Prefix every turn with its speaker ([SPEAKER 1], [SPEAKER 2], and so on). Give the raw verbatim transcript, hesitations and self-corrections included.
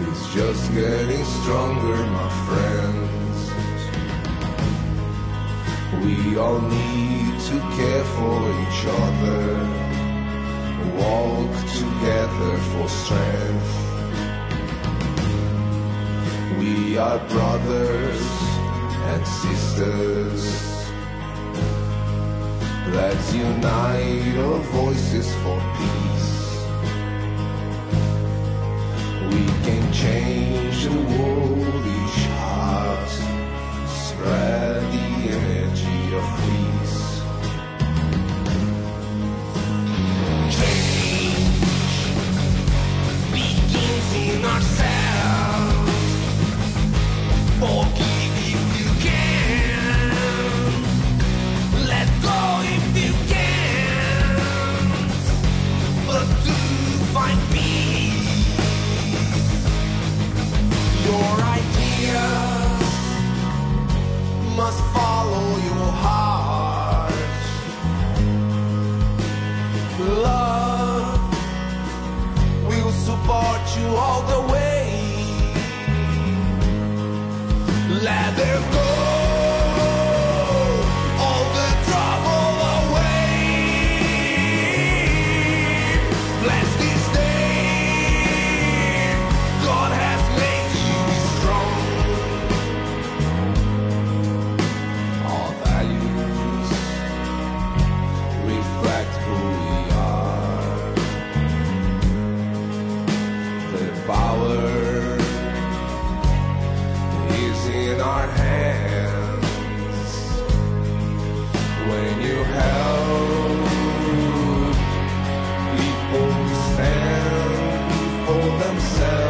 [SPEAKER 1] It's just getting stronger, my friends. We all need to care for each other, walk together for strength. We are brothers and sisters. Let's unite our voices for peace. We can change the world, each heart, spread the energy of peace.
[SPEAKER 2] Change begins in ourselves. Forgive if you can. Let go if you can't. But do find peace. Your ideas must follow your heart. Love will support you all the way. Let her go. All the trouble away. Bless this day. God has made you strong.
[SPEAKER 1] Our values reflect who we are. The power is in our hands. When you help people stand for themselves.